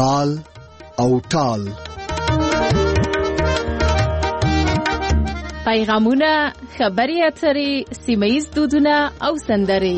تال او ټال. پیغامونه، خبري اترې، سیمه‌ییز دودونه او سندرې.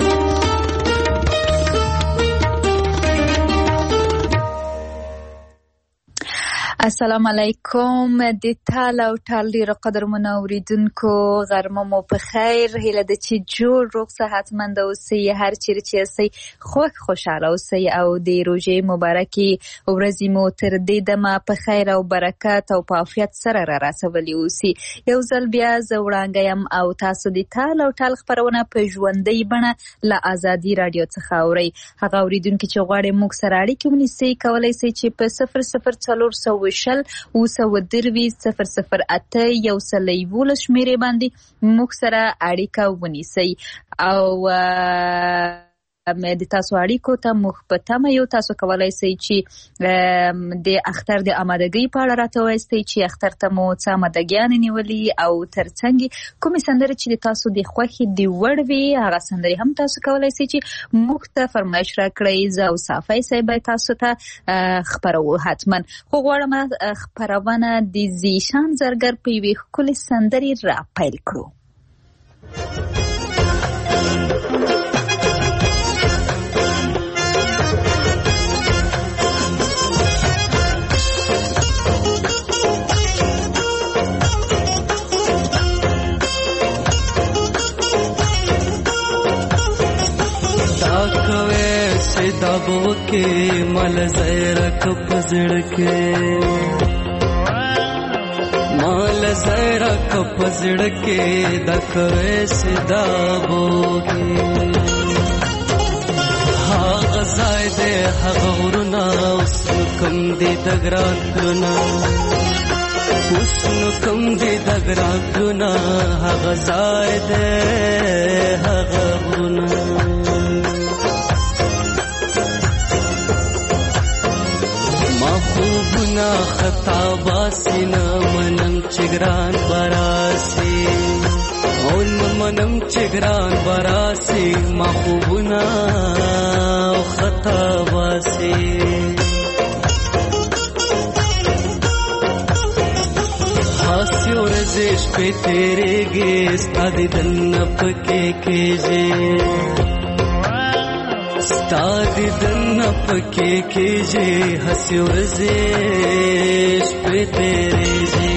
السلام علیکم. د تال او ټال ډیرو قدرمنو اوریدونکو غرمه مو په خیر. هیله ده چې جوړ روغ صحتمند اوسئ، هر چیرې چې اوسئ خوشاله اوسئ او د روژې مبارکې ورځې مو تر دې دمه په خیر او برکت او په عافیت سره را رسولي اوسي. یو ځل بیا زه وړانګه یم او تاسو د تال او ټال خپرونه په ژوندۍ بڼه له ازادي رادیو څخه اورئ. هغه اوریدونکي چې غواړي موږ سره اړیکې ونیسئ کولی شئ چې په 00400 008 شمیرې باندې موږ سره اړیکه ونیسئ او د تاسو اړیکو ته موږ په تمه یو. تاسو کولی شئ چې د اختر د آمادګۍ په اړه راته ووایئ چې اختر ته مو څه آمادګیانې نیولي او ترڅنګ کومې سندرې چې د تاسو د خوښې د وړ وي هغه سندرې هم تاسو کولی شئ چې موږ ته فرمایش راکړئ. زه او صافی صاحب تاسو ته خپرو حتما. خو غواړم خپرونه د زیشان زرګر په یوې ښکلې سندرې را پیل کړو. दबो के मल ज़ैरक पजड़ के मल ज़ैरक पजड़ के दकवे से दबो के हा गज़ायदे हा गौरना उसनु कम दे दगरागना उसनु कम दे दगरागना हा गज़ायदे हा गौरना महबूबना खताबासी न मनम चिगरान बरासी और मनम चिगरान बरासी महबूबना खताबासी हास्यो रज़ेश पे तेरे गेस आदि दन्नप के जे स्टादी दन्नप के जे हस्यो रज़ेश पे तेरे जे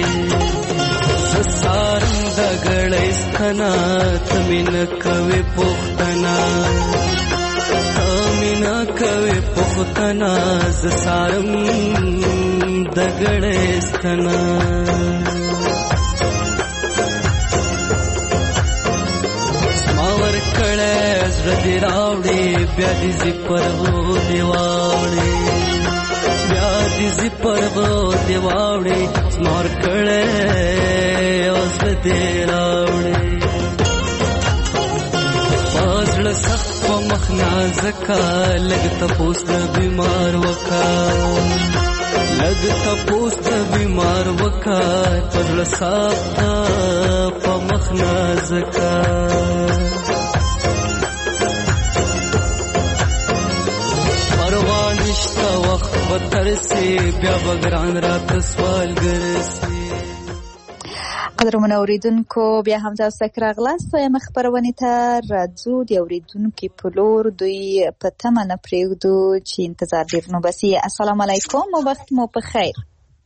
ससारम दगड़े स्थना तमिन कवे पुख्तना तमिन कवे पुख्तना ससारम दगड़े स्थना रदी रावड़े ब्यादी जिपर वो देवावड़े ब्यादी जिपर वो देवावड़े स्मार कड़े औस दे रावड़े पाजड़ सख्त मखना जका लगता पोस्ट बीमार वका लगता पोस्ट बीमार वका पाजड़ सख्त मखना जका वक्त बतर से بیا بګران رات سوال ګرځي. قدرمنو اوریدونکو بیا هم تاسو ته راغلاست وایم خبرونه ته راځو. د اوریدونکو په لور دوی په تمه نه پرېږدو چې انتظار ډیر نو بسي. السلام علیکم او وخت مو په خیر.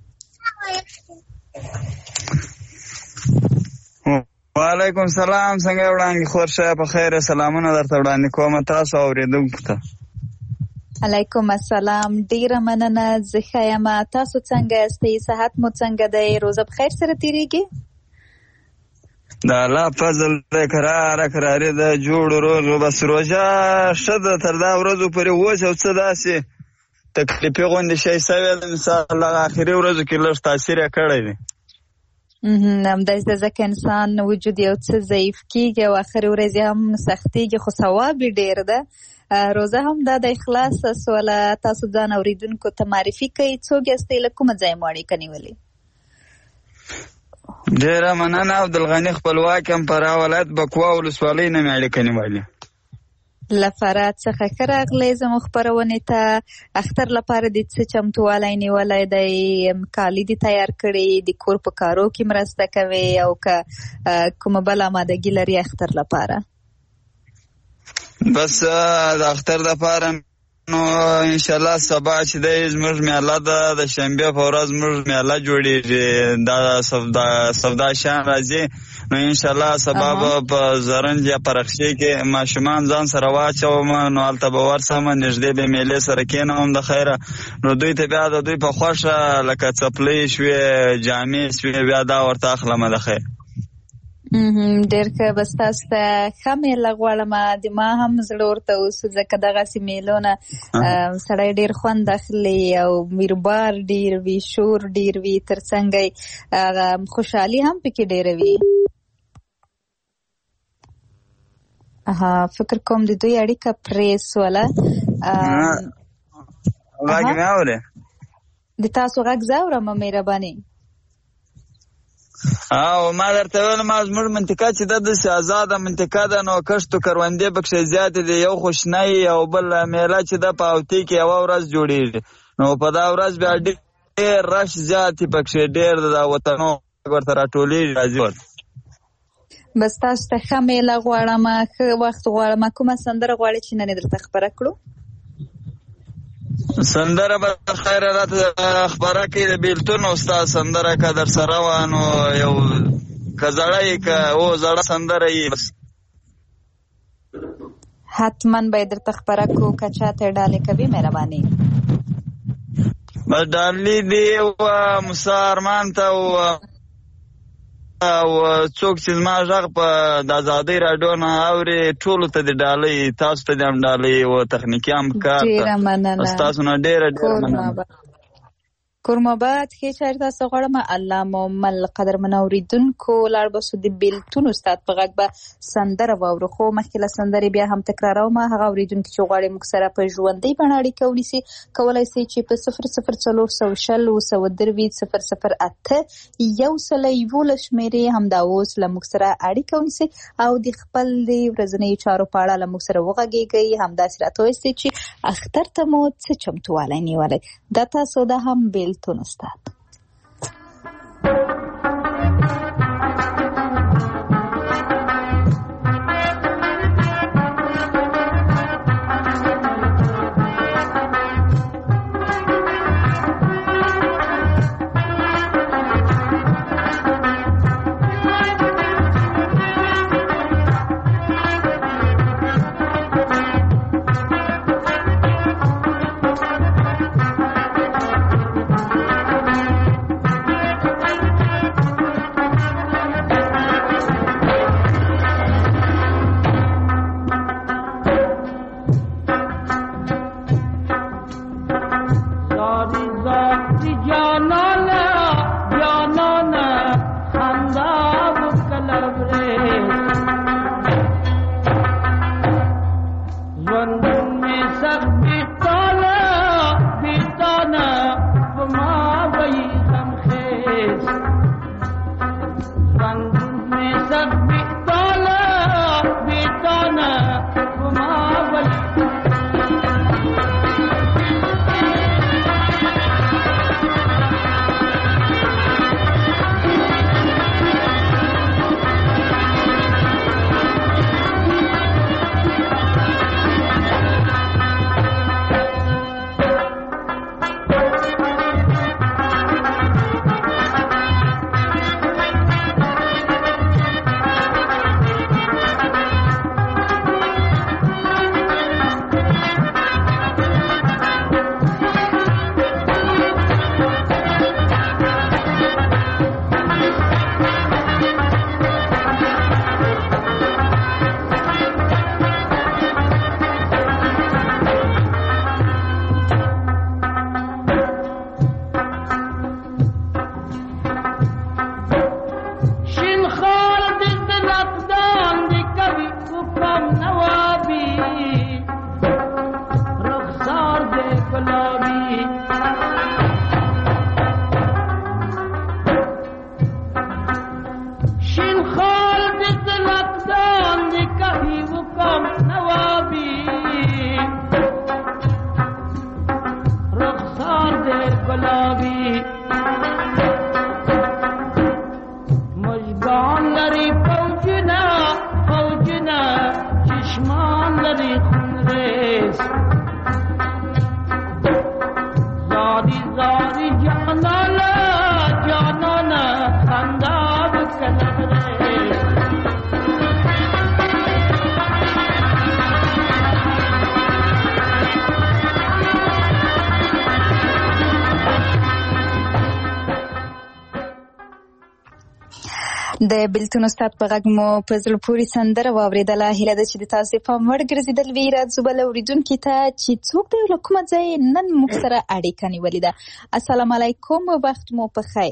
وعلیکم السلام. څنګه وړاندې خورشه په خیر. سلامونه درته وړاندې کوم تاسو اوریدونکو ته. علیکم السلام. ډیره مننه. زه ښه یم. تاسو څنګه یاستئ؟ صحت مو څنګه دی؟ روزه په خیر سره تیریږي؟ د الله فضل دی. کرارې ده جوړ روغ. بس روژه ښه ده تر دا ورځو پورې اوس یو څه داسې تکلیفي غوندې شی سوی ده. مثال آخري ورځو کې لږ تاثیر یې کړی دی. همداسې ځکه انسان وجود یو څه ضعیف کېږي او آخري ورځې هم سختېږي، خو ثواب یې ډېر ده. روزه هم دا د اخلاص سواله. تاسو ځان اوریدونکو ته معرفي کوئ، څوک یاستئ، له کومه ځایه مو اړیکه نیولې؟ ډېره مننه. عبدالغني خپلواک یم، فراه ولایت بکوا ولسوالۍ نه مې اړیکه نیولې. لفرات څخه ښه راغلی زموږ خپرونې ته. اختر لپاره د څه چمتووالی نیولی دی؟ کالي دې تیار کړي، د کور په کارو کې مرسته کوي او که کومه بله آمادګي لري اختر لپاره؟ بس د اختر لپاره نو انشالله سبا چې دی زموږ میله ده، د شنبې په ورځ زموږ میله جوړېږي، دا سودا شان راځي. نو انشالله سبا به په زرنج یا پرخشي کې ماشومان ځان سره واچوم، نو هلته به ورسم، نږدې به میلې سره کېنوم د خیره. نو دوی ته بیا د دوی په خوښه لکه څپلۍ شوې، جامې شوې، بیا دا ورته اخلم د خیر. ډېر ښه. بس تاسو ته ښه میله غواړم. د ما هم زړه ورته اوس، ځکه دغسې میلو نه سړی ډېر خوند اخلي او میربار ډېر وي، شور ډېر وي، تر څنګ خوشحالي هم پکې ډېره وي. فکر کوم د دوی اړیکه پرې سوله. غږ مې اورې؟ د تاسو غږ زه اورم مهرباني. او ما درته ویلم زموږ منطقه چې ده داسې ازاده منطقه ده، نو کښت و کروندې پکښې زیاتې دي. یو خو شنه او بل میله چې ده په هفتې کې یوه ورځ جوړېږي، نو په دا ورځ بیا ډېر رش زیات پکښې، ډېر د وطنو ورته راټولېږي راځي. بس تاسو ته ښه میله غواړم، ښه وخت غواړم. کومه سندره غواړئ چې نن یې درته خپره کړو؟ سندره به خیر راته خبره کړي د بیلتون استاد سندره که در سره وه، نو یو که زړه یې که زړه سندره یې بس حتما به یې درته خپره کړو. که چاته یې ډالۍ کوي مهرباني؟ بس ډالۍ دې موسی ارمان ته او څوک چې زما غږ په د ازادۍ راډیو نه اوري ټولو ته د ډالۍ، تاسو ته د هم ډالۍ او تخنیکي هم کار ستاسو نه ډېره مننه. کورماباد ښې چارې تاسو غواړم. الله مل قدرمن اورېدونکو، لاړ بسو د بیلتون استاد په غږ به سندره واورو، خو مخکې له سندرې بیا هم تکراروم. هغه اورېدونکي چې غواړي موږ سره په ژوندۍ بڼه اړیکه ونیسي، کولی شئ چې په 00402008 شمېرې همدا اوس له موږ سره اړیکه ونیسي او د خپل د ورځنیو چارو په اړه له موږ سره وغږېږئ. همداسې راته ووایئ چې اختر ته مو څه چمتووالی نیولی. دا تاسو ده هم بیلتون استاد. لري خونریز زاری زاری جانانا جانانا خندا بکنه د بلتون استاد په غږ مو په زړه پورې سندره واورېدله. هیله ده چې د تاسې پام وړ ګرځېدل وي. راځو بله اورېدونکي ته چې څوک دی له کومه ځای نن موږ سره اړیکه نیولې ده. السلام علیکم، وخت مو په خیر.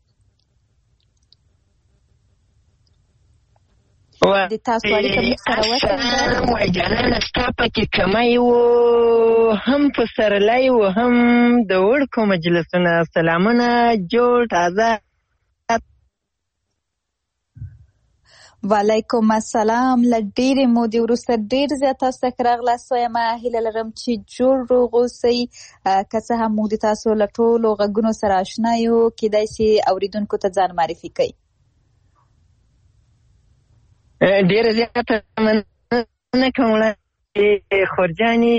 د تاسو اړیکه موږ سره وڅنګه جانانه ستا پکې کمی و هم پسرلی و هم د وړکو مجلسونه. سلامونه جوړ تازه. وعلیکم السلام. له ډېرې مودې وروسته ډېر زیات تاسو ته راغلاست. یم هیله لرم چې جوړ روغ اوسئ. که څه هم موږ د تاسو له ټولو غږونو سره اشنا یو، کېدای شي اورېدونکو ته ځان معرفي کړئ. ډېره زیاته مننه کوم خورجانې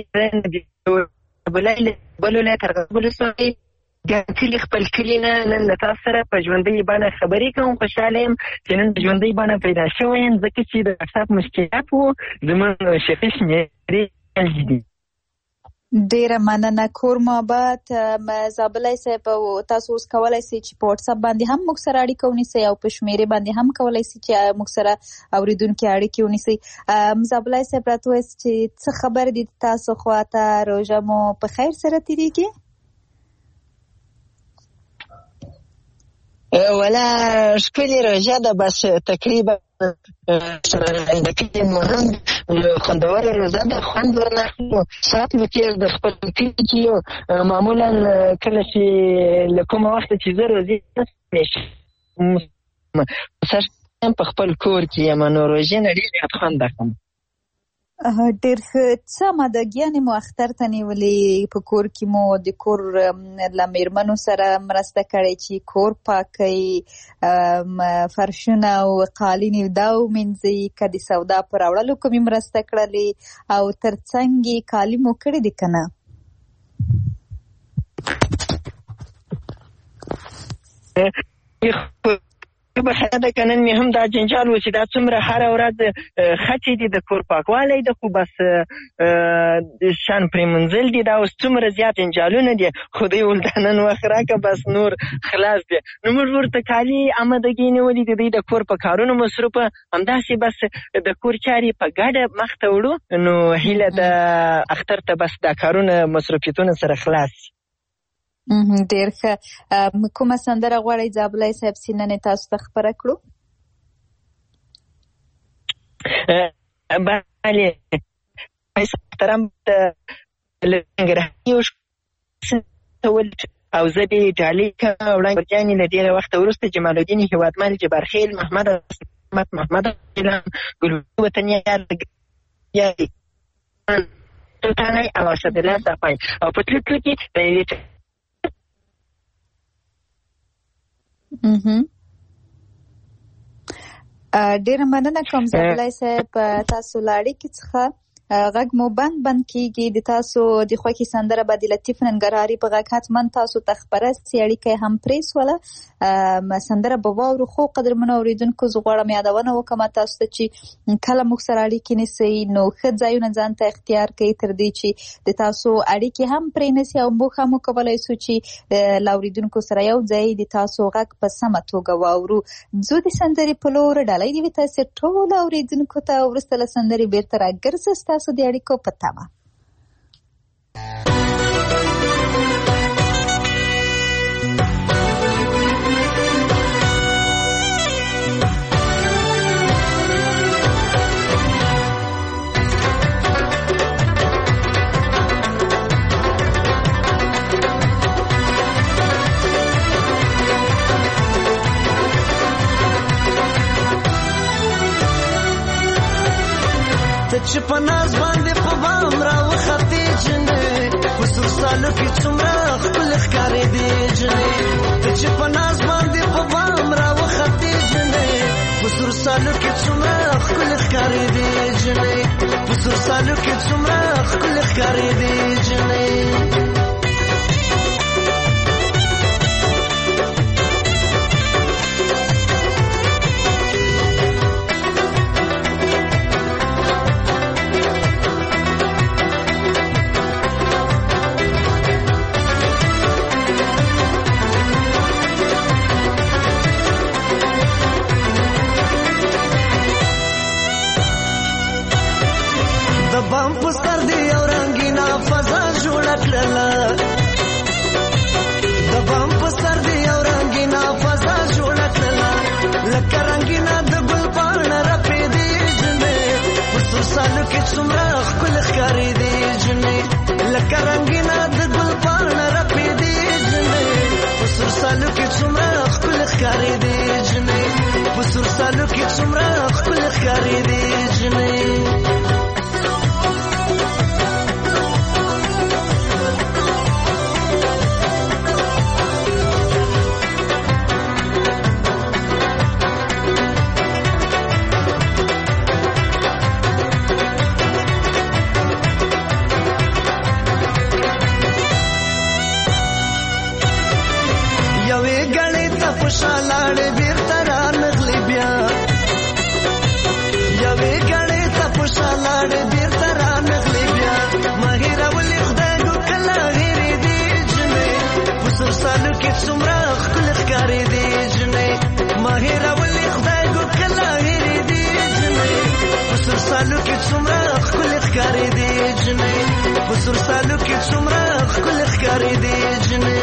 بلو له ترغبلو سوی ګانکلي خپل کلي نه نن له تاسو سره په ژوندۍ بڼه خبرې کوم. خوشحاله یم چې نن په ژوندۍ بڼه پیدا شوی یم، ځکه چې د وټساپ مشکلات و زموږ شفیع شمېرې دي. ډېره مننه. کور محبت زابلی صاحب، تاسو اوس کولی شئ چې په وټساپ باندې هم موږ سره اړیکه ونیسئ او په شمېرې باندې هم کولی شئ چې موږ سره اورېدونکي اړیکې ونیسئ. زابلی صاحب راته ووایاست چې څه خبر دي تاسو خواته؟ روژه مو په خیر سره تېرېږي؟ ولا ښکلې روژه ده، بس تقریبا د کلي مو هم خوندوره روژه ده. خوند ورناخلو، ساعت مو تېر د خپل کلي کې یو. معمولا کله چې له کومه وخته چې زه روژې په خپل کور کې یم، نو روژې نه ډېر زیات خوند اخلم. ډېر ښه. څه امادګیانې مو اختر ته نیولې؟ په کور کې مو د کور له مېرمنو سره مرسته کړې چې کور پاکئ، فرشونه او قالین دا ومینځئ، که د سودا په راوړلو کومې مرسته کړلې، او تر څنګ یې کالي مو کړي دي که نه؟ بخیر ده که نن مې هم دا جنجال و چې دا څومره هره ورځ خټې دي د کور پاکوالی ده، خو بس شان پرېمنځل دي، دا اوس څومره زیات جنجالونه دي. خدای ول دا نن وخت راکړه بس نور خلاص دی. نو موږ ورته کالي امادګي نیولي دي، دوی د کور په کارونو مصروفه، همداسې بس د کور چارې په ګډه مخ ته وړو. نو هیله ده اختر ته بس دا کارونه مصروفیتونه سره خلاص شي. ډېر ښه. کومه سندره غواړئ زابلی صاحب چې نن یې تاسو ته خپره کړو؟ بله، محترم او زه دې ډالۍ کوم وړاندې ورجانې له ډېره وخته وروسته جمالالدین هیوادمل جبارخیل محمد علم ګل وطنیار سلطانی او اسدالله صفای او په تلو کې ډېره مننه کوم زابلی صاحب تاسو له اړیکې څخه. غږ مو بند کیږي. د تاسو د خوښې سندره به د لطیف ننګرهاري په غږ حتما تاسو ته خپره سي. اړیکه هم پرې سوله، سندره به واورو. خو قدرمنو اورېدونکو زه غواړم یادونه وکړم تاسو ته چې کله موږ سره اړیکې نیسئ نو ښه ځایونه ځان ته اختیار کړئ تر دې چې د تاسو اړیکې هم پرې نه سي، او موږ هم وکولی سو چې له اورېدونکو سره یو ځای د تاسو غږ په سمه توګه واورو. ځو د سندرې په لور. ډالۍ دې وي تاسې ټولو اورېدونکو ته. وروسته له سندرې بېرته راګرځه ستاسو د اړیکو په تمه. چې په ناز باندې په بام راوختې جنې په سور سالو کې څومره ښکلې ښکارېدې جنې چې په ناز باندې په بام راوختې جنې په سور سالو کې څومره ښکلې ښکارېدې جنې په سور سالو کې څومره ښکلې ښکارېدې جنې بام پستر دی او رنگینا فضا جوړه کړله د بام پستر دی او رنگینا فضا جوړه کړله لکه رنگینا د ګل پاڼه رپېدې جنې په څو سالو کې څومره ښکلې ښکارېدې جنې لکه رنگینا د ګل پاڼه رپېدې جنې په څو سالو کې څومره ښکلې ښکارېدې جنې په څو سالو کې څومره ښکلې ښکارېدې جنې شالاړې بیرته رانغلې بیا یوې ګړې ته په شالاړې بیرته رانغلې بیا ماهیره ولې خدای ګو کله هېرېدې جنې په سر سالو کې څومره ښکلې ښکارېدې جنې ماهیره ولې خدای ګو کله هېرېدې جنې په سر سالو کې څومره ښکلې ښکارېدې جنې په سر سالو کې څومره ښکلې ښکارېدې جنې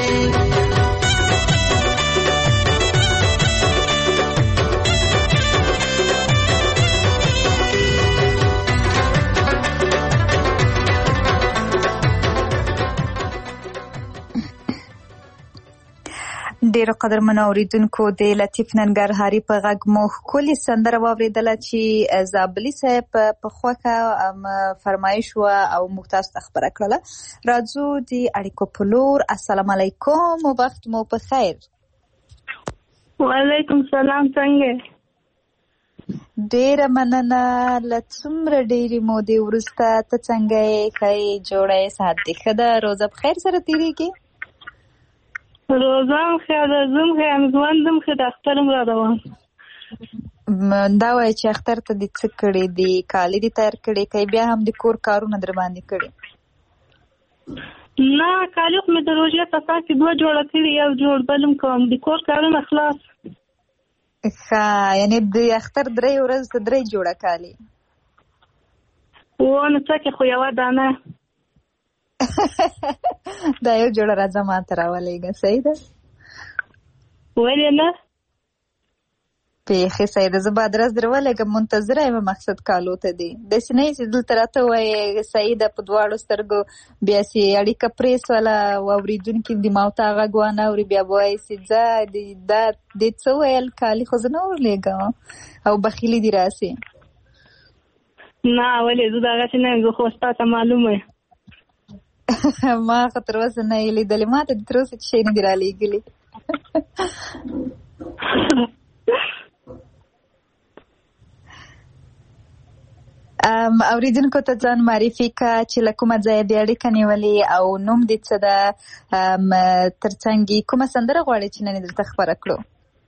ډیرو قدرمنو اوریدونکو د لطیف ننګرهاري په غږ مو ښکلې سندره واورېدله چې زابلي صاحب په خوښه فرمایش و او موږ تاسو ته خبره کړله. راځو د اړیکو په لور. السلام علیکم، وخت مو په خیر. وعلیکم سلام، څنګه؟ ډیره مننه. له څومره ډیرې مودې وروسته ته څنګه یې؟ ښه یې؟ جوړه یې؟ صحت دې ښه ده؟ روزه په خیر سره تېرېږي؟ روزه هم ښه ده، زه هم ښه یم، ژوند هم ښه ده، اختر هم را روان. دا وایه چې اختر ته دې څه کړي دي؟ کالي دې تیار کړي که بیا هم د کور کارونه در باندې کړي؟ نه، کالي خو مې د روژې په اساس کې 2 جوړه کړي، یو جوړ بل هم کوم، د کور کارونه خلاص. ښه، یعنې د اختر 3 ورځې ته 3 جوړه کالي؟ نو څه کې خو یوه دانه دا یو جوړه راځه ما ته راولېږه. صحیح ده؟ ولې نه؟ بیخي صحیح ده. زه به ادرس در ولېږم، منتظره یم مقصد کالو ته دي. داسې نه چې دلته راته ووایې صحیح ده په دواړو سترګو، بیا چې اړیکه پرې سوله او اورېدونکي د ما ته غږ وانه اوري، بیا به وایي چې ځه دا دې څه ویل، کالي خو زه نه ورلېږم او بخیلي دي راسې. نه ولې، زه دغسې نه یم، زه خو ستا ته معلومه یم. ما خو تر اوسه نه یې لیدلې، ما ته د تر اوسه چې شی نه دي رالېږلي. اوریدونکو ته ځان معرفي که چې له کومه ځایه دې اړیکه نیولې او نوم دې څه ده، ترڅنګ کومه سندره غواړې چې نن درته خبره کړو؟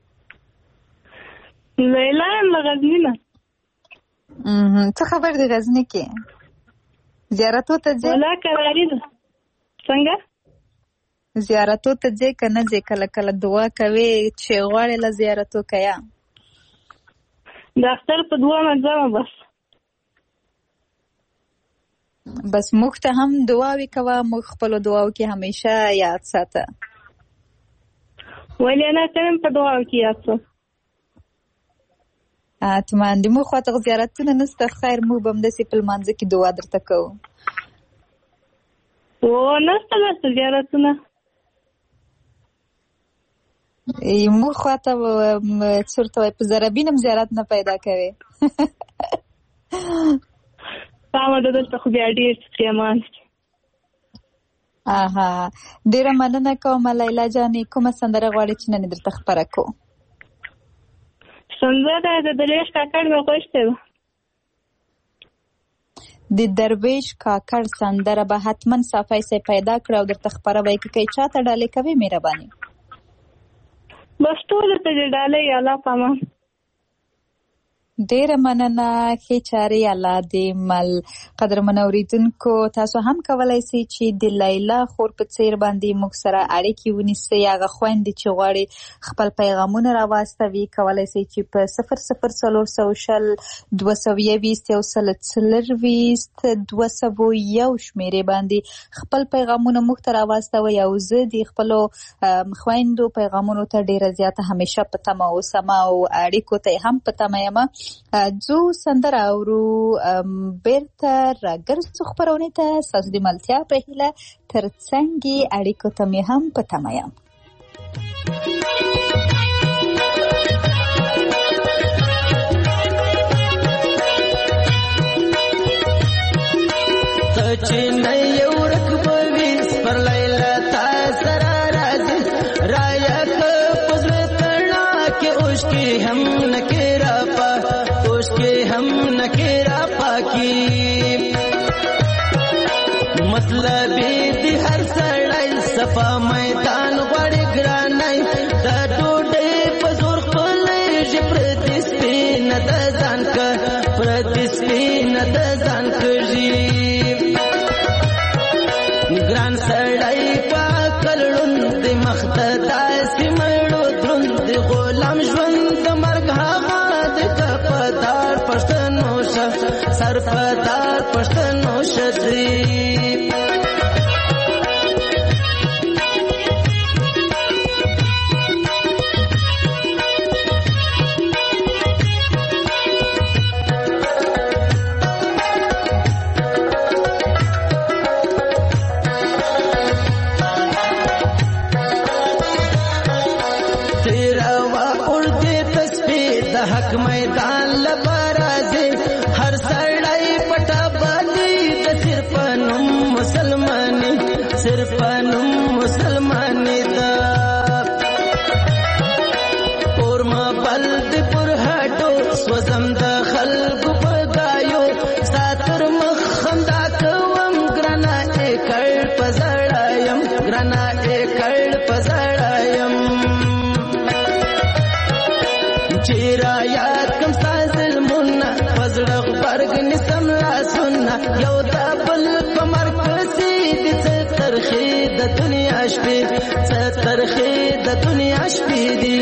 لیلا یم له غزني نه. څه خبر دی غزني کې؟ زیارتو ته ځې؟ ولا کراري ده. څنګه؟ زیارتو ته ځې که نه ځې؟ کله کله دعا کوې چې غواړې له زیارتو که یا؟ د اختر په دعا منځمه بس موږ ته هم دعاوې کوه، موږ خپلو دعاو کې همیشه یاد ساته. ولې نه، ته هم په دعاو کې یاد ساته. اتمان د موږ خواته زیارتونه نسته، خیر موږ به همداسې په لمانځه کې دعا درته کوو. نسته زیارتونه موږ خواته څورته وایي په زرابین هم زیارت نه پیدا کوي. سامه ده، دلته خو بیا ډېر پښیمان. ډېره مننه کوم لیلا جانې. کومه سندره غواړې چې نن درته خپره کړو؟ سندره د درویش کاکړ مې خوښ دی. د درویش کاکړ سندره به حتما صافی سي پیدا کړ او درته خبروي کې چاته ډالې کوي مهرباني بس ټول ته ډالې الله پامان ډیره مننه ښې چارې الله دې مل قدرمن اوریدونکو تاسو هم کولای شئ چې د لیلا خور په څیر باندې موږ سره اړیکې ونیسئ هغه خویندې چې غواړي خپل پیغامونه راواستوي کولای شئ چې په 00320 221 شمیرې باندې خپل پیغامونه موږ ته راواستوي او زه د خپلو خویندو پیغامونو ته ډیره زیاته همیشه په تمه اوسم او اړیکو ته هم په تمه یم جو سندره اورو بیرته راګرځو خپرونې ته ستاسو د ملتیا په هیله ترڅنګ اړیکو ته مې هم په تمه یم چې نه یو رکبوي پر لیلا تا سره راځي رایا که پزړه تړه کې اوش کې هم نکرا پا اوش کې هم نکرا پاکي مطلب دې هر سړی صفا میدان غړي ګرانای دا ډوډۍ په زور خپل ژپرتي سپین د ځان کا پرتي سپین د ځان کړي ګران سړی پاکلون د مختدا سیمړو دروند غلام ژوند د مرګ هغه د کپدار پښتنو شه سرپدار پښتنو شدري حق میدان لبرازي هر سړی پټا باندې د صرف نوم مسلماني دا اور ما بلد پر هټو سوزم د خلکو په دایو ساتر مخ خندا کوم ګرنا اکړ پزړایم ګرنا اکړ پزړایم چیرا یاد کم سازل منا پزړغ برګ نسم لا سننا یو دا بل کمر کسي د ترخی د دنیا شپې ترخی د دنیا شپې دی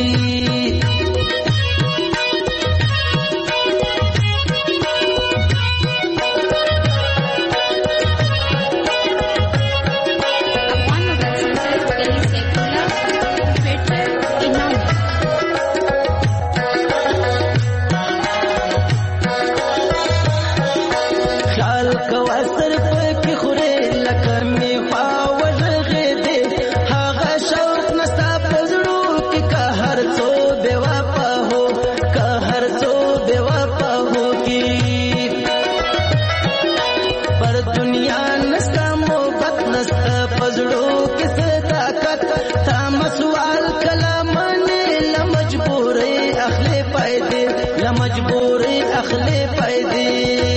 مجبوری اخلی پیدی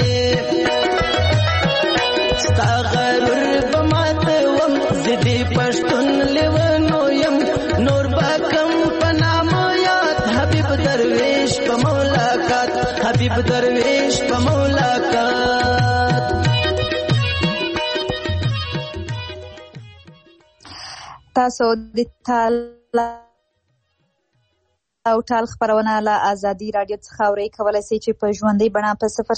ستا غرور بمات وم زدی پشتون لیونو یم نور باکم پنام یاد حبیب درویش پا مولاکات حبیب درویش پا مولاکات تاسو د تعالی او ټال خبرونه له ازادي رادیو څخه اورئ کولای شئ چې په ژوندۍ بڼه په 00320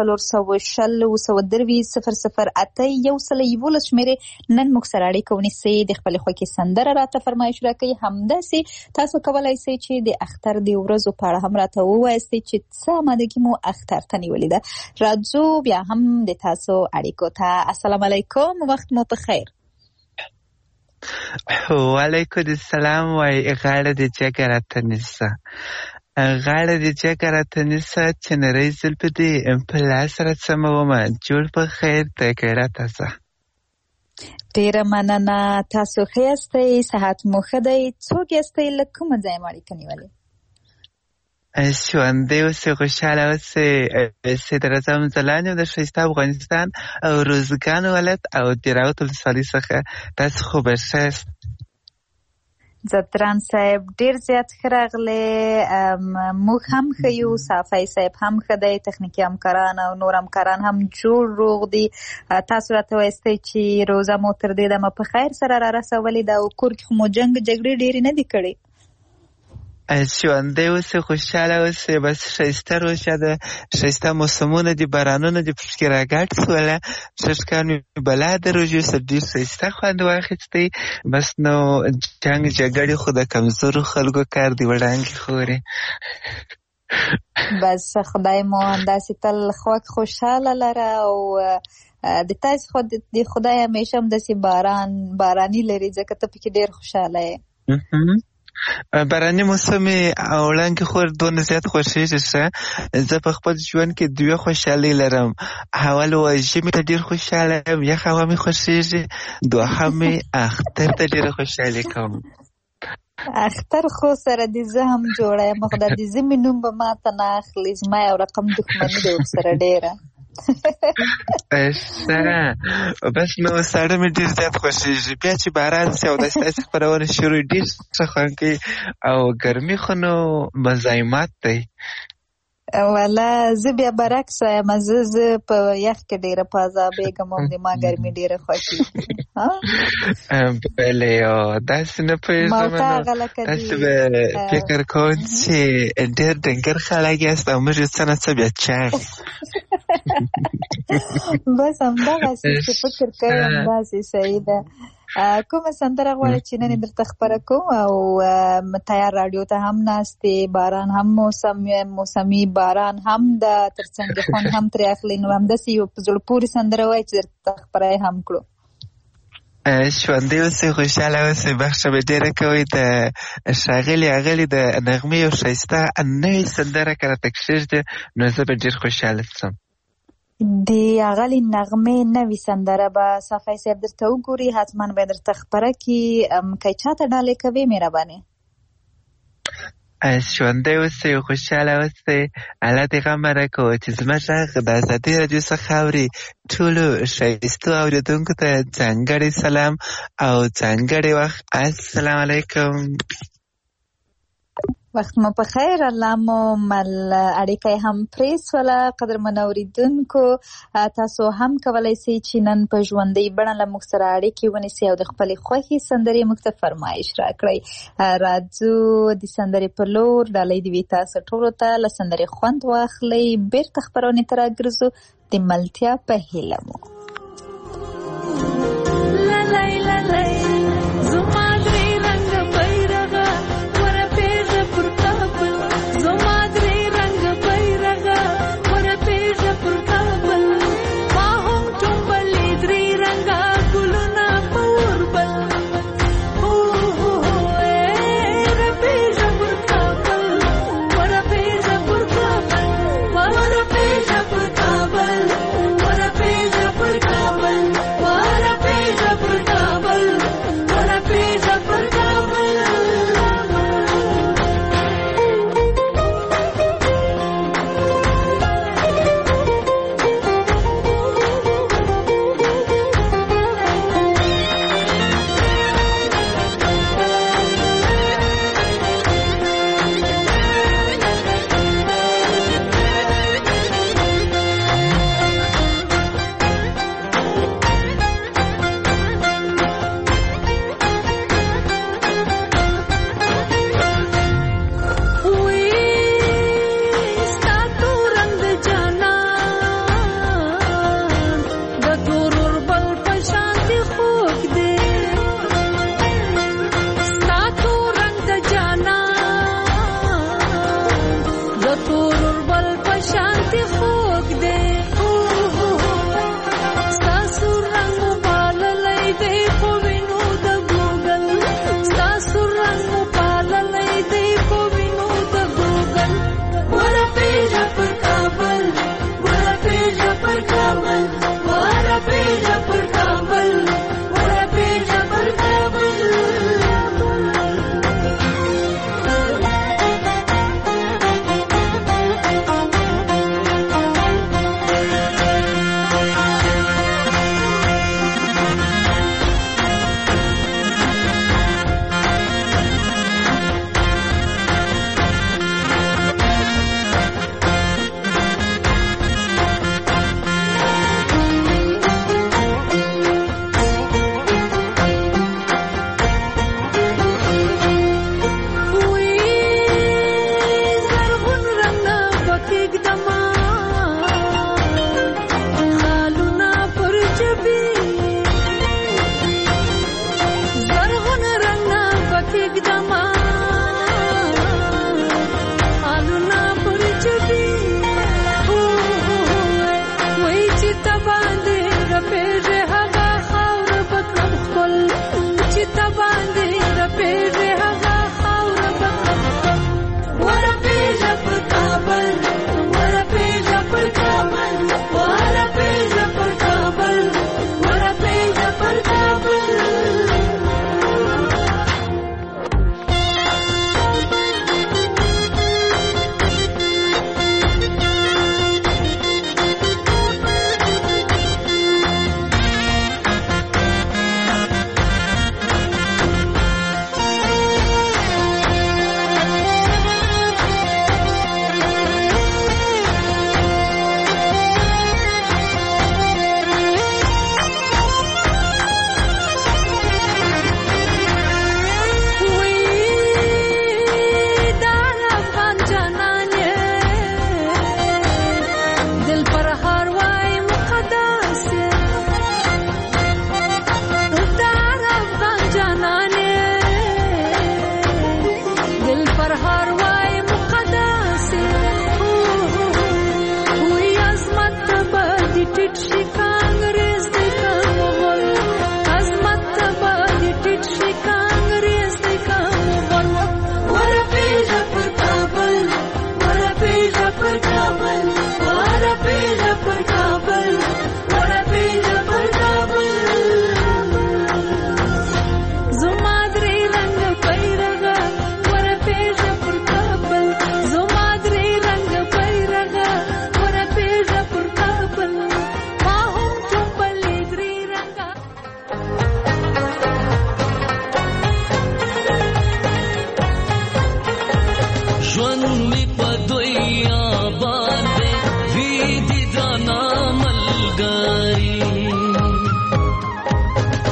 شمیرې نن موږ سره اړیکه ونیسئ د خپلې خوښې سندره راته فرمایش راکړئ همداسې تاسو کولای شئ چې د اختر د ورځو په اړه هم راته ووایاستئ چې څه آمادګي مو اختر ته نیولې ده راځو بیا هم د تاسو اړیکو ته السلام علیکم وخت مو په خیر وعلیکم السلام وای غاړه د جګر اتنسه چې نری زلپه دی امپلاس را سموما جوړ په خیر ته کړه تاسو ډیره مننه تاسو ښه یاستئ صحت مو ښه دی څوک یاستئ له کومه ځایه مو اړیکه نیولې ژوندی اوسې، خوشحاله اوسې. سید رضا منزلان یم د ښایسته افغانستان او روزګان ولایت او دیراوت ولسوالۍ څخه. تاسو خو به ښه یاست؟ زتران صاحب ډیر زیات ښه راغلی. موږ هم ښه یو، صافی صاحب هم ښه دی، تخنیکي همکاران او نور همکاران هم جوړ روغ دي. تاسو راته وایستئ چې روزه مو تر دې دمه په خیر سره را رسولې ده او کور کې خو مو جنګ جګړې ډېرې نه دي کړې؟ ژوندی اوسې، خوشحاله اوسې. بس ښایسته روژه ده، ښایسته موسمونه دي، بارانونه دي پکې راګډ سوله. ښه مې بلا د روژې سره ډېر ښایسته خوند واخیستی. بس نو جنګ جګړې خو د کمزورو خلکو کار دی، وړانګې خورې. بس خدای مو همداسې تل خوږ خوشحاله لره او د تاسې خو د خدای همیشه همداسې باراني لري، ځکه ته پکې ډېر خوشحاله یې. باراني موسم او وړانګې خور دونه زیات خوښېږي. ښه زه په خپل ژوند کې دوه خوشحالۍ لرم. اول ژمي ته ډېر خوشحاله یم، یخ هوا مې خوښېږي. دوهم مې اختر ته ډېره خوشحالي کوم. اختر خو سره دې زه هم جوړه یم، خدای د ژمي نوم به ما ته نه اخلي. زما یو رقم دښمني ده ورسره ډېره. بس نو ساړه مې ډېر زیات خوښېږي. بیا چې باران شي او داسې داسې خپرونه شروع ډېر ښه خوند کوي. او ګرمي خو نو مزاحمت دی. والا زه بیا برعکس یم، زه په یخ کې ډېره په عذابېږم او د ما ګرمي ډېره خوښېږي. بلې داسې نه پوهېږم، تاسې به فکر کوم چې ډېر ډنګر خلک یاست او موږ یې څه نه څه بیا چای. بس همدغسې چې فکر کوي همداسې صحیح ده. کومه سندره غواړئ چې نن درته خپره کوم؟ او تیار راډیو ته هم ناستې، باران هم موسمي باران هم ده، ترڅنګ خوند هم ترې اخلي. نو همداسې یو په زړه پورې سندره وایي چې درته خپره یې هم کړو. ژوندی اوسې، خوشحاله اوسې. بخښه به ډېره کوئ. د ښاغلي اغلې د نغمې یو ښایسته نوې سندره که راته کښېږدې نو زه به ډېر خوشحاله شم. د اغلې نغمې نوې سندره به صافی صاحب درته وګوري، حتما به درته خپره کړي. که چاته ډالۍ کوې مهرباني؟ ژوندی اوسئ، خوشحاله اوسئ. الله دې غم راکوه چې زموږ غږ د ازادۍ راډیو څخه اوري. ټولو ښایستو اورېدونکو ته ځانګړی سلام او ځانګړی وخت. السلام علیکم. وخت مو په خیر. الله مو مل اړیکه هم پرېسوله. قدرمن اورېدونکو، تاسو هم کولی شئ چې نن په ژوندۍ بڼه له موږ سره اړیکې ونیسئ او د خپلې خوښې سندرې موږ ته فرمایش راکړئ. راځو د سندرې په لور. ډالۍ دې وي تاسو ټولو ته. له سندرې خوند واخلئ. بېرته خپرونې ته راګرځو د ملتیا په هیله مو. Por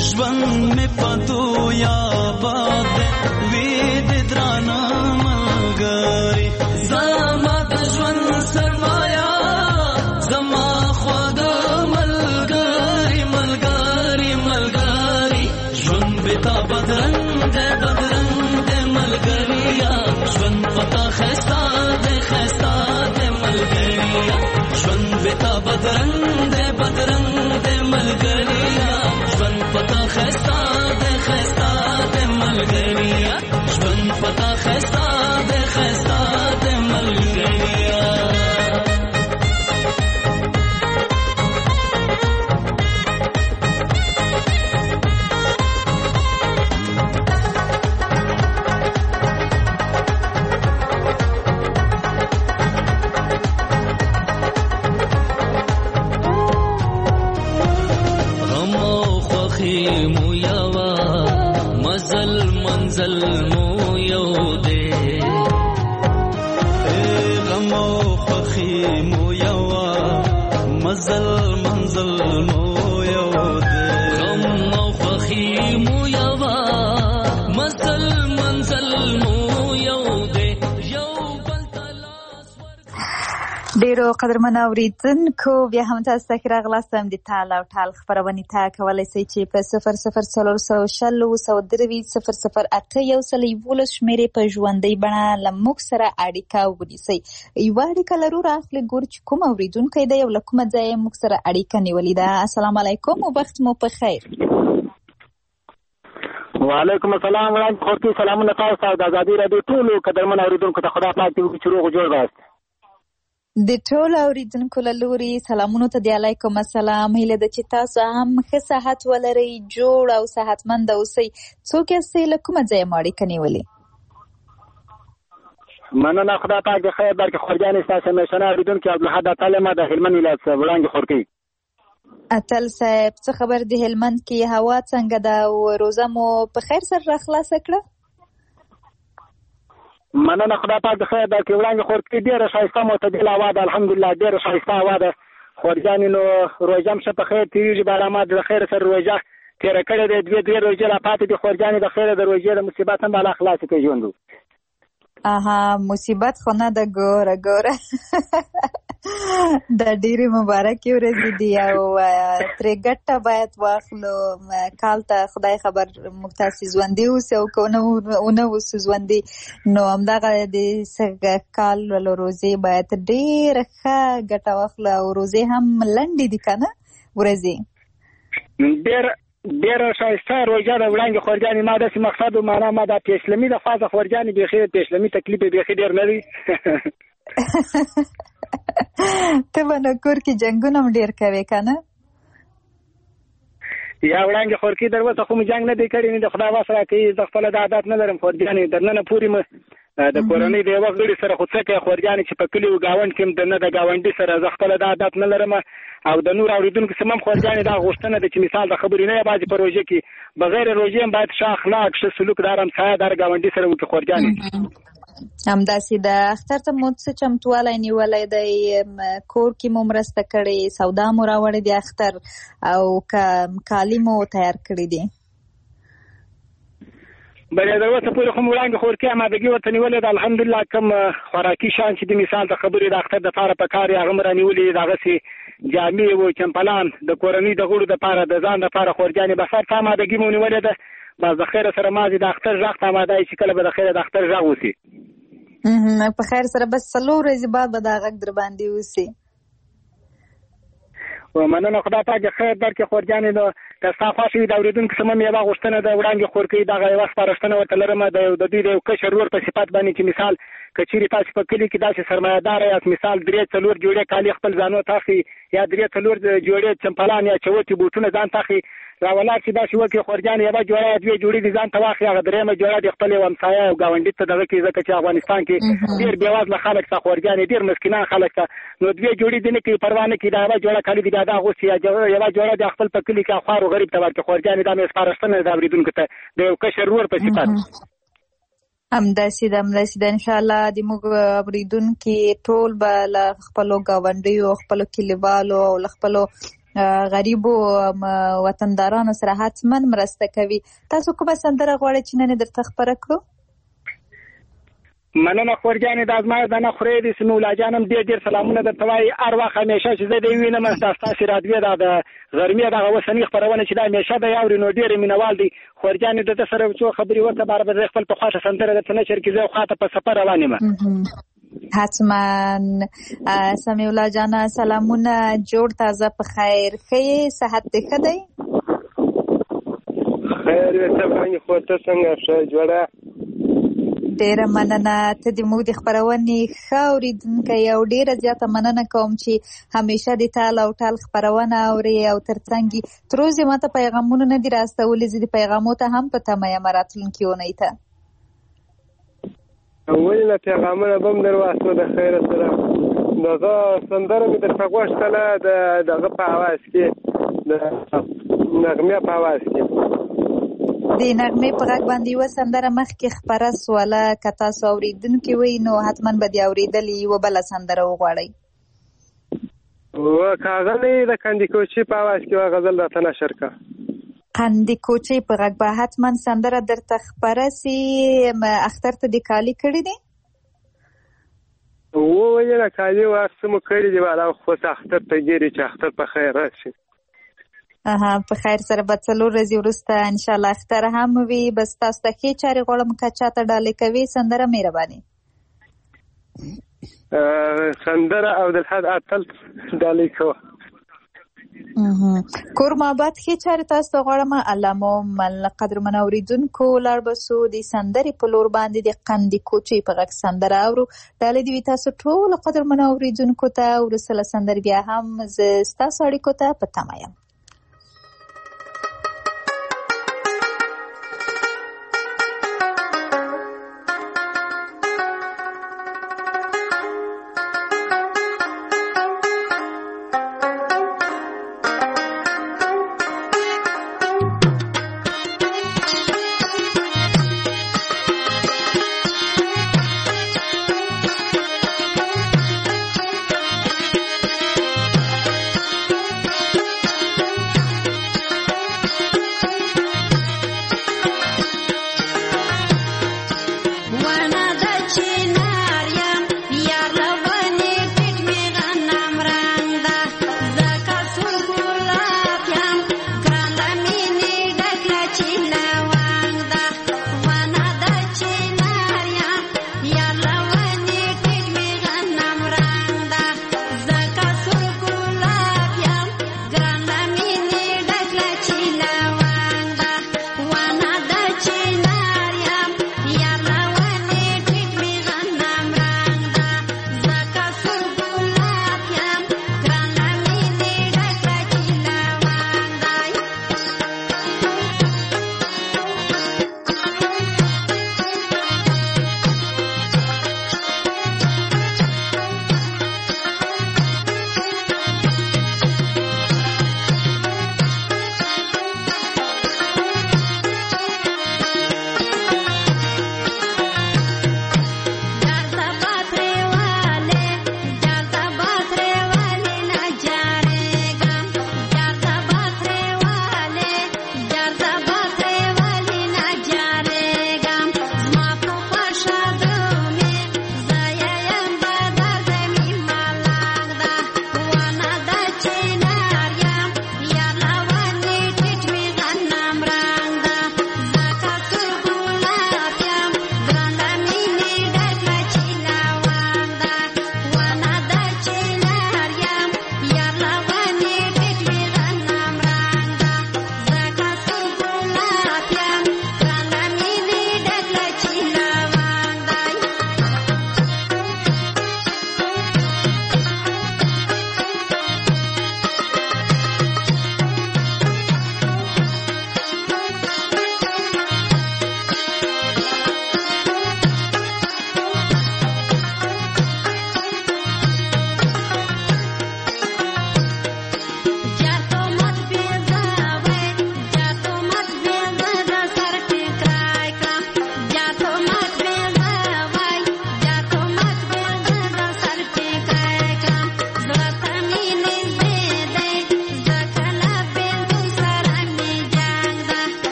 ژوند مې پدو یا باد وې د درانه ملګری زما د ژوند سرمایا زما خواږه ملګری ملګری ملګری ژوند به تا بدرنګ د ملګریا ژوند پتا خستا د ملګریا ژوند به تا بدرنګ د ملګریا ژوند پتا خستا د ملګریا ژوند پتا خستا د ملګریا مو یوا مزل منزل مو یو دے غم او خوخی مو یوا مزل منزل مو یو دے غم او خوخی مو یوا مزل منزل مو یو دے یو بل تلاس ډیرو قدرمن اوریدونکو بیا هم تاسو ته راغلاستم د ټال او ټال خبرونه تا کولای شئ چې په 0040 شمیرې په ژوندۍ بڼه له موږ سره اړیکه ونیسئ. یوه اړیکه لرو راغلی ګور چې کوم اوریدونکی دی او له کومه ځایه موږ سره اړیکه نیولې ده. السلام علیکم او وخت مو په خیر. وعلیکم السلام ورحمت الله. سلامونه تاسو ته د ازادي راډیو ټولو قدرمن اوریدونکو ته خدا پاک دې چې روغ جوړ وایست. د ټولو اوریدونکو له لوري سلامونو ته دی علیکم السلام. هیله ده چې تاسو هم ښه صحت ولرئ، جوړ او صحتمند اوسئ. څوک یاستئ، له کومه ځایه مو اړیکه نیولې؟ مننه، خدا پاک دې خیر درکړي. خورجانې ستاسو همیشنی اوریدونکی عبدالحد اتل یم د هلمند ولایت وړانګې خورکۍ. اتل صاحب څه خبر د هلمند کې هوا څنګه ده او روزه مو په خیر سره راخلاصه کړه؟ مننه، خدا پاک د خیر درکړي. وړانګې خورکۍ ډېره ښایسته معتدله هوا ده، الحمدلله ډېره ښایسته هوا ده. خورجانې نو روژه م ښه په خیر تېرېږي، بارامات د خیر سره روژه تېره کړې ده. دوې روژې لا پاتې دي. خورجانې د خیره د روژې د مصیبت هم الله خلاصې کړي ژوند. مصیبت خو نه ده، ګوره د ډېرې مبارکې ورځې دي او ترې ګټه باید واخلو. کال ته خدای خبر موږ تاسې ژوندي اوسو او که ونه اوسو ژوندي، نو همدغه د کال روزې باید ډېره ښه ګټه واخلو. او روزې هم لنډې دي که نه ورځې؟ ډېره ښایسته روژه ده وړانګې خورجانې. ما داسې مقصد و معنا ما دا پیشلمي د خوا څخه خورجانې بیخي د پیشلمي تکلیف یې بیخي ډېر نه دی. ته به نو کور کې جنګونه هم ډېر کوې که نه؟ یا وړانګې خورکۍ در اوسه خو مې جنګ نه دی کړی، نه د خدای وس راکوي. زه خپله دا عادت نه لرم خورجانې، در ننه پورې مې د کورنۍ د یوه غړي سره خو څه کوي خورجانې چې په کلي و ګاونډ کې د نه د ګاونډي سره زه خپله دا عادت نه لرم. او د نور اوریدونکو سم هم خورجانې دا غوښتنه ده چې مثال د خبرې نه یوازې په روژه کې بغیر روژې هم باید ښه اخلاق، ښه سلوک د هر همسایه د هر ګاونډي سره وکړي خورجانې. همداسې د اختر ته مو څه چمتوالی نیولی دی؟ کور کې مو مرسته کړې، سودا مو راوړې د اختر او که کالي مو تیار کړي دي؟ بلې در اوسه پورې خو مو وړانګې خورکۍ امادګي ورته نیولې ده. الحمدلله کوم خوراکي شیان چې د مثال د خبرې د اختر دپاره په کار یې هغه م رانیولي دي. دغسې جامې و، چمپلان د کورنۍ د غړو دپاره د ځان دپاره خورجانې بس هر څه امادګي مو نیولې ده. بس د خیره سره مازې د اختر غږ ته اماده یې چې کله به د خیره د اختر غږ وسي په خیر سره. بس 4 ورځې بعد به دا غږ در باندې وسي. مننه، خدا پاک د خیر درکړي خورجانې. نو که ستا خوښ وي د اورېدونکو څه هم یوه غوښتنه د وړانګې خورکۍ دغه یوه سپارښتنه ورته لرم د دوی د یو کشر ورور په صفت باندې چې مثال که چیرې تاسې په کلي کې داسې سرمایه‌داره یاست، مثال 3-4 جوړې کالي خپل ځانو ته اخلي یا 3-4 جوړې چمپلان یا چوټې بوټونه ځان ته اخلي، راولاړ چې داسې وکړي خورجانې یوه جوړه یا 2 جوړې دې ځان ته واخلي، هغه 3مه جوړه د خپل یو همسایه او ګاونډي ته دغه کړي. ځکه چې افغانستان کې ډېر بېوزله خلک شته خورجانې، ډېر مسکینان خلک شته. نو 2 جوړې دې نه کوي، پروا نه کوي، دا یوه جوړه کالي دې بیا دا اغوستي یا یوه جوړه د خپل په کلي کې خوار و غریب ته ورکړي خورجانې. دا مې سپارښتنه ده اورېدونکو ته د یو کشر ورور په صفت. همداسې ده انشاءالله د موږ اوریدونکي ټول به له خپلو ګاونډیو، خپلو کلیوالو او له خپلو غریبو وطندارانو سره حتما مرسته کوي. تاسو کومه سندره غواړئ چې نن درته خپره کړو؟ مننه خورجانې، دا زما د نه خورې دي سمي الله جانم ډېر سلامونه درته وایي. هر وخت همیشه چې زه دې وینم دا ستاسې رادیو دا د غرمې دغه اوسنۍ خپرونه چې دا همیشه د اوري نو ډېر مینوال دي. خورجانې دته سره څو خبرې وکړه بار به خپل په خوښه سندره درته نشر کې زه خواته په سفر روان یم. حتما. سمي الله جانه سلامونه، جوړ تازه په خیر. ښه صحت دې ښه دی؟ خیر ته باندې خو ته څنګه ښه جوړه؟ ډیره مننه. ته د موږ د خپرونې ښه اورېدونکی او ډیره زیاته مننه کوم چې همیشه د تال او ټال خپرونه اورې او ترڅنګ تر اوسه ماته پیغامونه نه دي راستولي. زه د پیغامو ته هم په تمه یم راتلونکي اونۍ ته. ولې نه پیغامونه به هم در واستو د خیره سره. دغه سندره مې درته غوښتله دغه په اواز کې، د نغمې په اواز کې. د نغمې په غږ باندې یوه سندره مخکې خپره سوله، که تاسو اورېدونکي وئ نو حتما به دې اورېدلې یوه بله سندره وغواړئ. هغه نه د کندي کوچي په اواز کې غزل راته نشر کړه. قندي کوچي په غږ به حتما سندره درته خپره سي. اختر ته دې کالي کړي دي؟ وویله کالي واخیستې مو کړي دي، والا خو اختر ته ګیري چې اختر په خیر راشي. په خیر سره به 4 ورځې وروسته انشاءالله اختر هم وي. بس تاسو ته ښې چارې غواړم، که چاته ډالۍ کوي سندره مهرباني. سندره او دلحد اتل ډالۍ کوه. کور ماباد ښې چارې تاسو ته غواړم. الله مو قدرمن اورېدونکو ولاړ به سو د سندرې په لور باندې د قندي کوچۍ په غږ سندره اورو. ډالۍ دې وي تاسو ټولو قدرمن اورېدونکو ته. وروسته له سندرې بیا هم زه ستاسو اړیکو ته په تمه یم.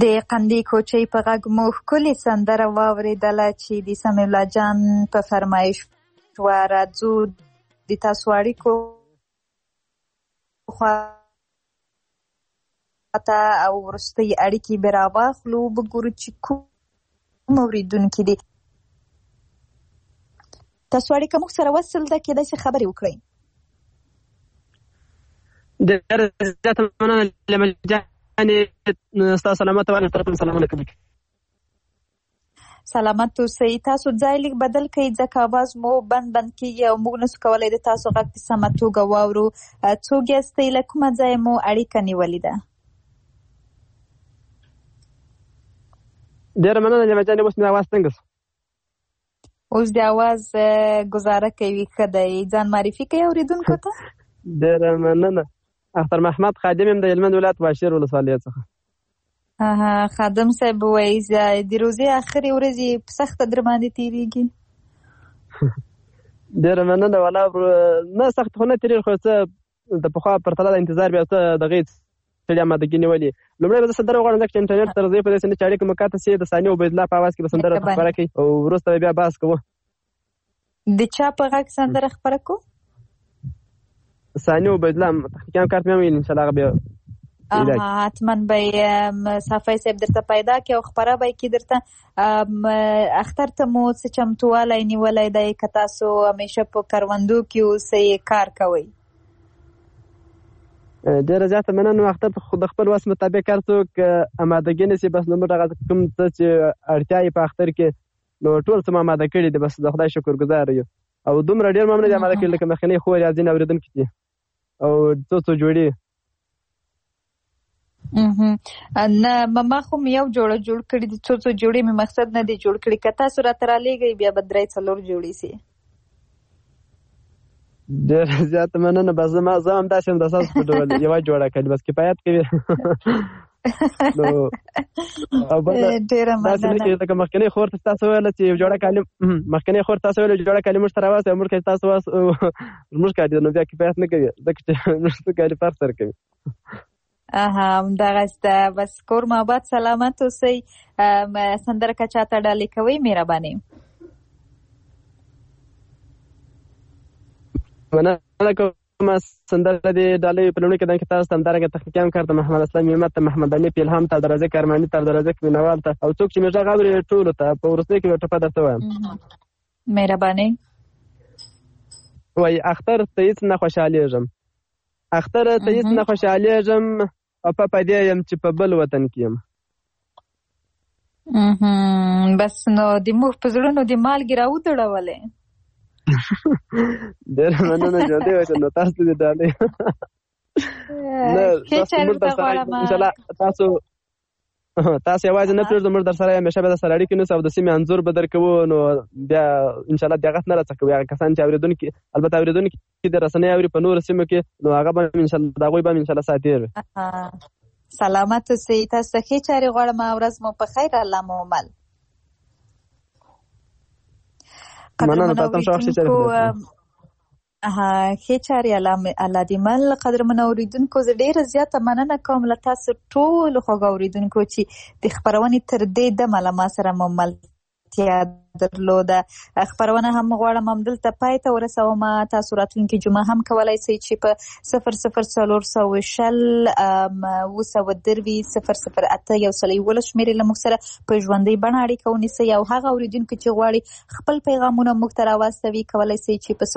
د قندي کوچۍ په غږ مو ښکلې سندره واورېدله چې د سمیع الله جان په فرمایش راځو د تاسو اړیکو خواته او وروستۍ اړیکې به راواخلو، وګورو چې کوم اورېدونکي دي. تاسو اړیکه موږ سره وصل ده، کېدای شي خبرې وکړئ. ډېره زیاته مننه لیمل جانې، ستا سلامت وایم، طرف سلامونه کوي. سلامت اوسئ. تاسو ځای لیک بدل کړئ ځکه اواز مو بند کېږي او موږ نسو کولی د تاسو غږ په سمه توګه واورو. څوک یاستئ؟ له کومه ځایه مو اړیکه نیولې ده؟ ډېره مننه لیمل جانې. اوس مې اواز څنګه شو؟ اوس د اواز ګزاره کوي. ښه دی، ځان معرفي کوي اورېدونکو ته. ډېره مننه. اختر محمد خادم یم د هلمند ولایت واشیر ولسوالۍ څخه. خادم صاحب وایي د روزې اخرې ورځې په سخته در باندې تېرېږي. ډېره مننه. والا نه سخت خو نه تېرېږي، خو څه د پخوا پرتله د انتظار بیا څه دغې ستړي امادګي نیولې. لومړی به زه سندره وغواړم ځکه چې انټرنېټ ته راځئ په داسې نه چې اړیکه مو قطع شي. د ثاني عبیدالله په اواز کې به سندره خپره کړئ او وروسته به بیا بحث کوو. د چا په غږ سندره خپره کوو؟ ثاني عبیدالله تحقیقیان کارت مې ویل انشاءالله هغه بیا حتما به صافی صاحب درته پیدا کړي او خپره به یې کړي درته. اختر ته مو څه چمتووالی نیولی دی که تاسو همیشه په کروندو کې اوسئ کار کوئ؟ ډېره زیاته مننه. اختر ته خو د خپل وس مطابق هر څوک امادګي نیسي، بس نو موږ هغه کوم څه چې اړتیا یې په اختر کې نو ټول څه مو اماده کړي دي، بس د خدای شکر ګزار یو. او دومره ډېر مو هم نه دي اماده کړي لکه مخکینۍ خور یا ځینې اورېدونکي دي او څو جوړې. نه ما خو مې یو جوړه جوړ کړي دي، څو جوړې مې مقصد نه دي جوړ کړي. که تاسو راته رالیږئ بیا به 3-4 جوړې سي. ډېره زیاته مننه. بس زه هم داسې هم د تاسو په ډول یوه جوړه کړي بس کفایت کوي. ډېره مننه. لکه مخکینۍ خور ته تاسو ویله چې یو جوړه کالي، مخکینۍ خور تاسو ویله جوړه کالي موږ ته راواسئ او موږ که تاسو موږ کالي نو بیا کفایت نه کوي ځکه چې موږ کالي فرق سره کوي. همدغسته. بس کور مو آباد، سلامت اوسئ. سندره که چاته ډالۍ کوئ مهرباني. مننه کوم. سندره دې ډالۍ په لومړي کې ده کې تاسو ته همدارنګه تحقیقیان کار ته محمد اسلام همت ته محمد امید الهام ته عبدالرزاق ارماني ته عبدالرزاق مینوال ته او څوک چې مې غږ اوري ټولو ته په وروستۍ کې یو ټپه درته وایم. مهرباني. وایي اختر ته هېڅ نه خوشحالېږم، اختر ته هېڅ نه خوشحالېږم او په دې یم چې په بل وطن کې یم. بس نو د موږ په زړونو د مالګې راودړولې. ډېره مننه. ژوندی اوسئ. نو تاسو دې ډالۍ تاسو یوازې نه پرېږدو، موږ در سره همیشه به در سره اړیکې نیسو او د سیمې انځور به در کوو. نو بیا انشاءالله دغت نه راڅخه کوي هغه کسان چې اورېدونکي، البته اورېدونکي د رسنۍ اوري په نورو سیمو کې، نو هغه به انشاءالله د هغوی به انشاءالله ساتیر وي. سلامت اوسئ. تاسو ته ښې چارې غواړم. ورځ مو په خیر. الله مو مل. مننه. تاسو هم ښه ښې چارې الله دې مل. قدرمنو اورېدونکو زه ډېره زیاته مننه کوم له تاسو ټولو خوږو اورېدونکو چې د خپرونې تر دې دمه له ما سره مو ملتیا درلوده. خپرونه هم غواړم همدلته پای ته ورسوم. تاسو راتلونکي جمعه هم کولی شئ چې په 004020-008 شمېرې له موږ سره په ژوندۍ بڼه اړیکه ونیسئ او هغه اورېدونکي چې غواړي خپل پیغامونه موږ ته راواستوي کولی شئ چې په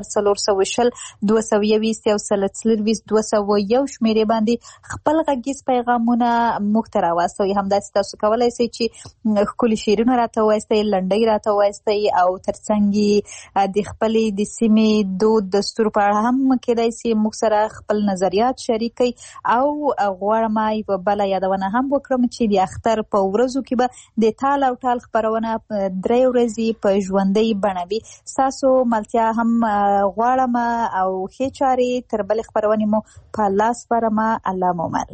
004020-201 شمېرې باندې خپل غږیز پیغامونه موږ ته راواستوي. همداسې تاسو کولی شئ چې ښکلي شعرونه راته ووایستئ، لنډۍ راته ووایستئ او ترڅنګ د خپلې د سیمې دود دستور په اړه هم کېدای شي موږ سره خپل نظریات شریک کړئ. او غواړم یوه بله یادونه هم وکړم چې د اختر په ورځو کې به د تال او ټال خپرونه 3 ورځې په ژوندۍ بڼه وي. ستاسو ملتیا هم غواړم او ښې چارې تر بلې خپرونې مو په لاس سپارم. الله مو مل.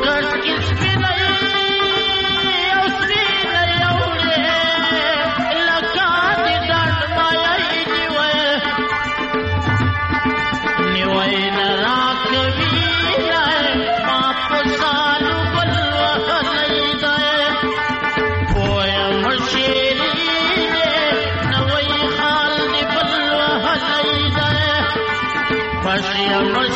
I'm